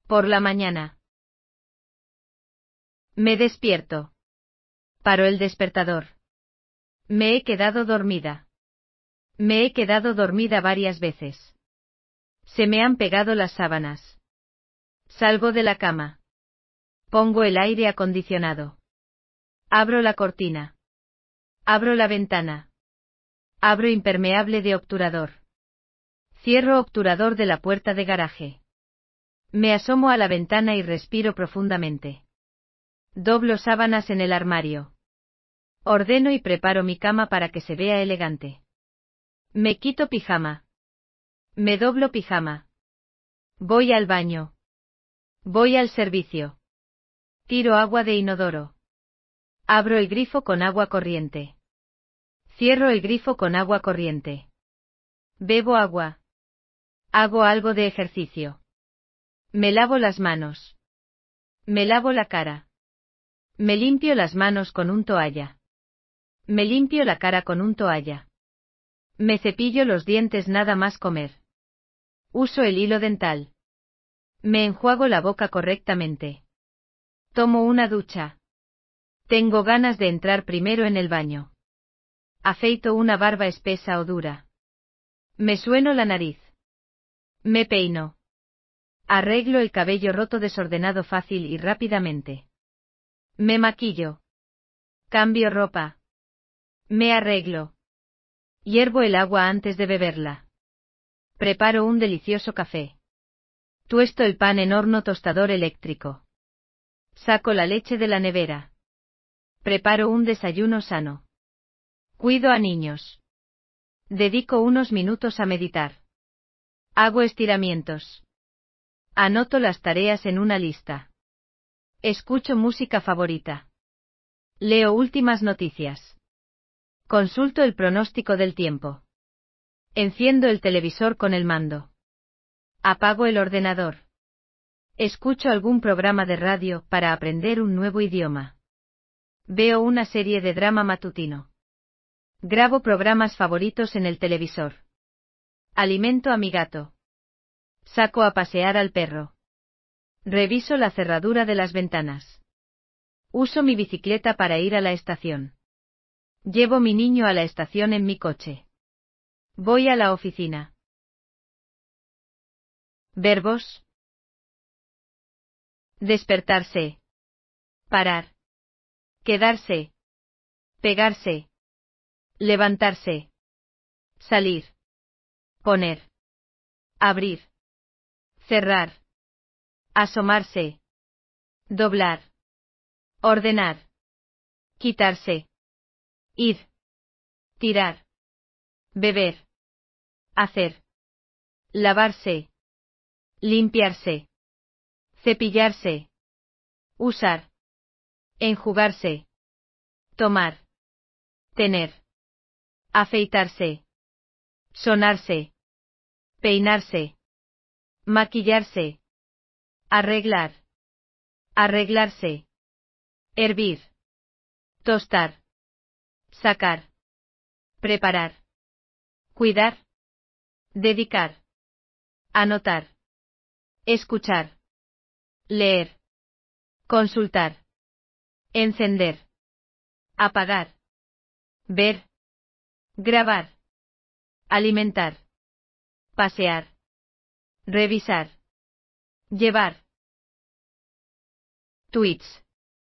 Por la mañana. Me despierto. Paró el despertador. Me he quedado dormida. Me he quedado dormida varias veces. Se me han pegado las sábanas. Salgo de la cama. Pongo el aire acondicionado. Abro la cortina. Abro la ventana. Abro impermeable de obturador. Cierro obturador de la puerta de garaje. Me asomo a la ventana y respiro profundamente. Doblo sábanas en el armario. Ordeno y preparo mi cama para que se vea elegante. Me quito pijama. Me doblo pijama. Voy al baño. Voy al servicio. Tiro agua de inodoro. Abro el grifo con agua corriente. Cierro el grifo con agua corriente. Bebo agua. Hago algo de ejercicio. Me lavo las manos. Me lavo la cara. Me limpio las manos con un toalla. Me limpio la cara con un toalla. Me cepillo los dientes nada más comer. Uso el hilo dental. Me enjuago la boca correctamente. Tomo una ducha. Tengo ganas de entrar primero en el baño. Afeito una barba espesa o dura. Me sueno la nariz. Me peino. Arreglo el cabello roto desordenado fácil y rápidamente. Me maquillo. Cambio ropa. Me arreglo. Hiervo el agua antes de beberla. Preparo un delicioso café. Tuesto el pan en horno tostador eléctrico. Saco la leche de la nevera. Preparo un desayuno sano. Cuido a niños. Dedico unos minutos a meditar. Hago estiramientos. Anoto las tareas en una lista. Escucho música favorita. Leo últimas noticias. Consulto el pronóstico del tiempo. Enciendo el televisor con el mando. Apago el ordenador. Escucho algún programa de radio para aprender un nuevo idioma. Veo una serie de drama matutino. Grabo programas favoritos en el televisor. Alimento a mi gato. Saco a pasear al perro. Reviso la cerradura de las ventanas. Uso mi bicicleta para ir a la estación. Llevo mi niño a la estación en mi coche. Voy a la oficina. Verbos. Despertarse. Parar. Quedarse. Pegarse. Levantarse. Salir. Poner. Abrir. Cerrar. Asomarse. Doblar. Ordenar. Quitarse. Ir. Tirar. Beber. Hacer. Lavarse. Limpiarse. Cepillarse. Usar. Enjugarse. Tomar. Tener. Afeitarse. Sonarse. Peinarse. Maquillarse. Arreglar. Arreglarse. Hervir. Tostar. Sacar. Preparar. Cuidar. Dedicar. Anotar. Escuchar. Leer. Consultar. Encender. Apagar. Ver. Grabar. Alimentar. Pasear. Revisar. Llevar. Tweets.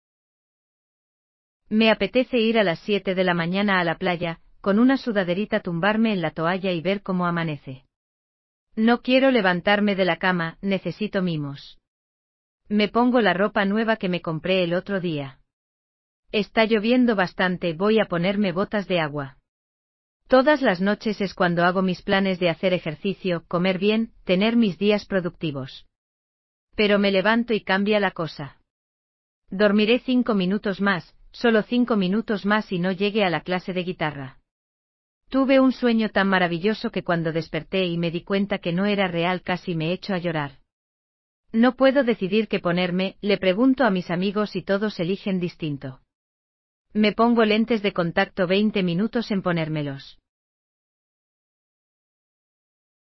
Me apetece ir a las 7 de la mañana a la playa, con una sudaderita tumbarme en la toalla y ver cómo amanece. No quiero levantarme de la cama, necesito mimos. Me pongo la ropa nueva que me compré el otro día. Está lloviendo bastante, voy a ponerme botas de agua. Todas las noches es cuando hago mis planes de hacer ejercicio, comer bien, tener mis días productivos. Pero me levanto y cambia la cosa. Dormiré 5 minutos más, solo 5 minutos más y no llegue a la clase de guitarra. Tuve un sueño tan maravilloso que cuando desperté y me di cuenta que no era real casi me echo a llorar. No puedo decidir qué ponerme, le pregunto a mis amigos y todos eligen distinto. Me pongo lentes de contacto 20 minutos en ponérmelos.